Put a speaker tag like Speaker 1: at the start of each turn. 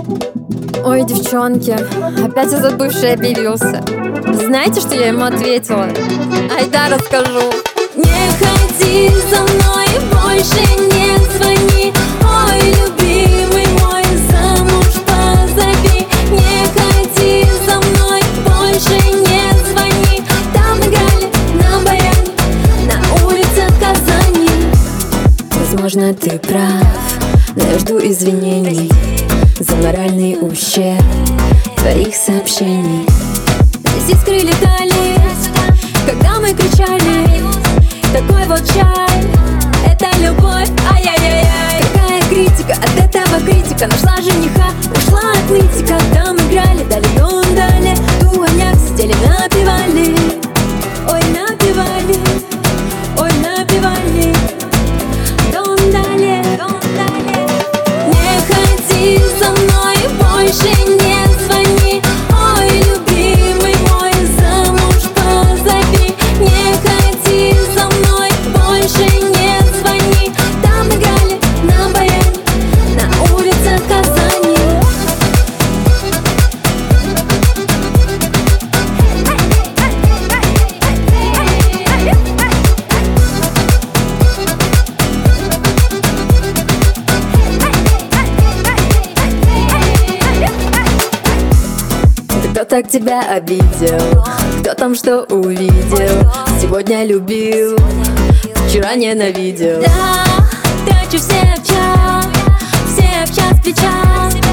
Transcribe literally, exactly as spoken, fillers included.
Speaker 1: Ой, девчонки, опять этот бывший объявился. Знаете, что я ему ответила? Айда расскажу.
Speaker 2: Не ходи за мной, больше не звони. Ой, любимый мой, замуж позови. Не ходи за мной, больше не звони. Там играли на баяне на улицах Казани.
Speaker 3: Возможно, ты прав, но я жду извинений за моральный ущерб твоих сообщений.
Speaker 2: Здесь искры летали, когда мы кричали. Такой вот чай, это любовь, ай-яй-яй-яй.
Speaker 1: Какая критика, от этого критика. Нашла жениха, ушла от нытика. Там играли, дали дом, дали дуаняк, сидели, напевали.
Speaker 2: Ой, напевали, ой, напевали.
Speaker 1: Дом дали, дом дали.
Speaker 2: Не ходи за мной, больше не звони. Ой, любимый мой, замуж позови. Не ходи за мной, больше не звони. Там играли на баяне на улицах Казани.
Speaker 3: Кто так тебя обидел? Кто там что увидел? Сегодня любил, вчера ненавидел.
Speaker 2: Да, трачу все в час, все в час, в час.